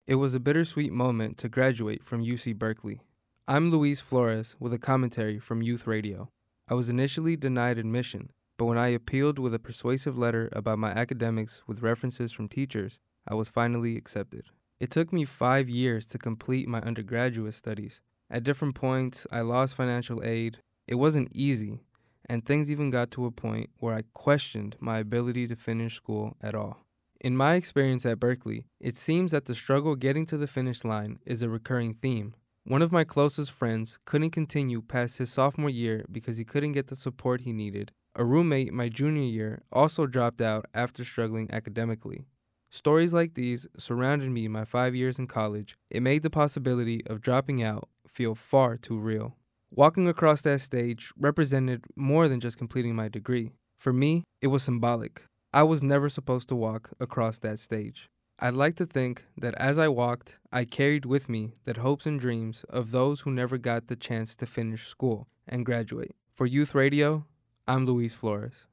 It was a bittersweet moment to graduate from UC Berkeley. I'm Luis Flores with a commentary from Youth Radio. I was initially denied admission, but when I appealed with a persuasive letter about my academics with references from teachers, I was finally accepted. It took me 5 years to complete my undergraduate studies. At different points, I lost financial aid. It wasn't easy, and things even got to a point where I questioned my ability to finish school at all. In my experience at Berkeley, it seems that the struggle getting to the finish line is a recurring theme. One of my closest friends couldn't continue past his sophomore year because he couldn't get the support he needed. A roommate my junior year also dropped out after struggling academically. Stories like these surrounded me my 5 years in college. It made the possibility of dropping out feel far too real. Walking across that stage represented more than just completing my degree. For me, it was symbolic. I was never supposed to walk across that stage. I'd like to think that as I walked, I carried with me the hopes and dreams of those who never got the chance to finish school and graduate. For Youth Radio, I'm Luis Flores.